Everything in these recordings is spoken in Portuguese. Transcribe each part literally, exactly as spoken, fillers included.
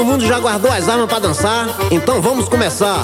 Todo mundo já guardou as armas pra dançar? Então vamos começar.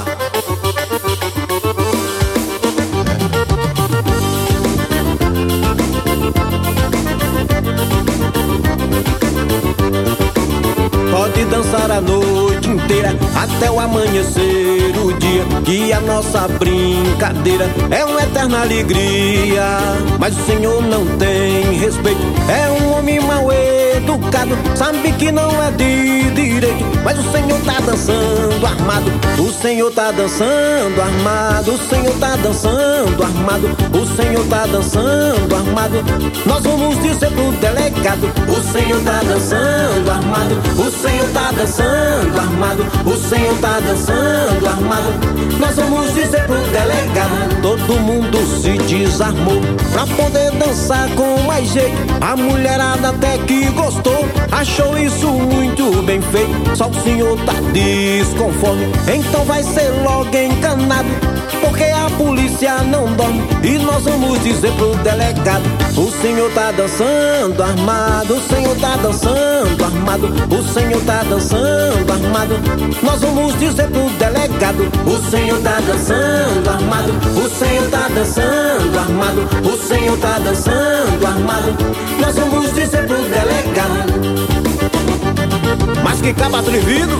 Pode dançar a noite inteira até o amanhecer o dia, que a nossa brincadeira é uma eterna alegria. Mas o Senhor não tem respeito, é um homem mal educado, sabe que não é de direito. Mas o Senhor tá dançando armado, o Senhor tá dançando armado, o Senhor tá dançando armado, o Senhor tá dançando armado. Nós vamos dizer pro delegado: o Senhor tá dançando armado, o Senhor tá dançando armado, o Senhor tá dançando armado. Nós vamos dizer pro delegado. Todo mundo se desarmou pra poder dançar com mais jeito. A mulherada até que gostou, achou isso muito bem feito. Só o Senhor tá desconforme, então vai ser logo encanado, porque a polícia não dorme. E nós vamos dizer pro delegado: o Senhor tá dançando armado, o Senhor tá dançando armado, o Senhor tá dançando armado. Nós vamos dizer pro delegado: o Senhor tá dançando armado, o Senhor tá dançando armado, o Senhor tá dançando armado. Nós vamos dizer pro delegado. Mas que cabo atrevido!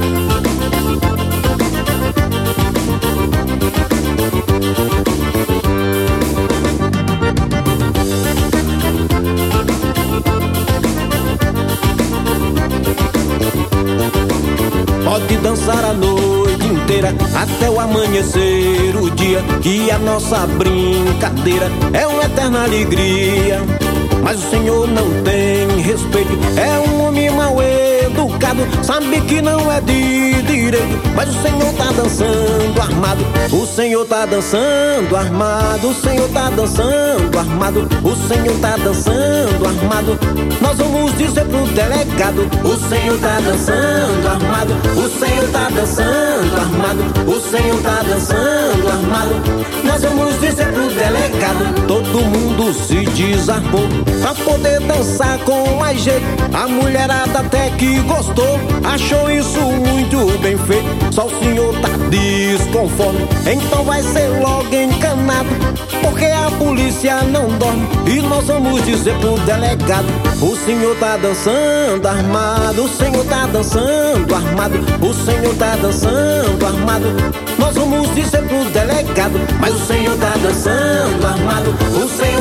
Pode dançar a noite inteira até o amanhecer o dia, que a nossa brincadeira é uma eterna alegria. Mas o Senhor não tem respeito, é um homem mal educado, sabe que não é de direito. Mas o Senhor tá dançando armado, o Senhor tá dançando armado, o Senhor tá dançando armado, o Senhor tá dançando armado. Nós vamos dizer pro delegado: o Senhor tá dançando armado, o Senhor tá dançando armado, o Senhor tá dançando armado. Nós vamos dizer pro delegado. Todo mundo se desarmou pra poder dançar com mais jeito. A mulherada até que gostou, achou isso muito bem feito. Só o Senhor tá desconforme, então vai ser logo encanado, porque a polícia não dorme. E nós vamos dizer pro delegado: o Senhor tá dançando armado, o Senhor tá dançando armado, o Senhor tá dançando armado. Nós vamos dizer pro delegado: mas o Senhor tá dançando armado, o Senhor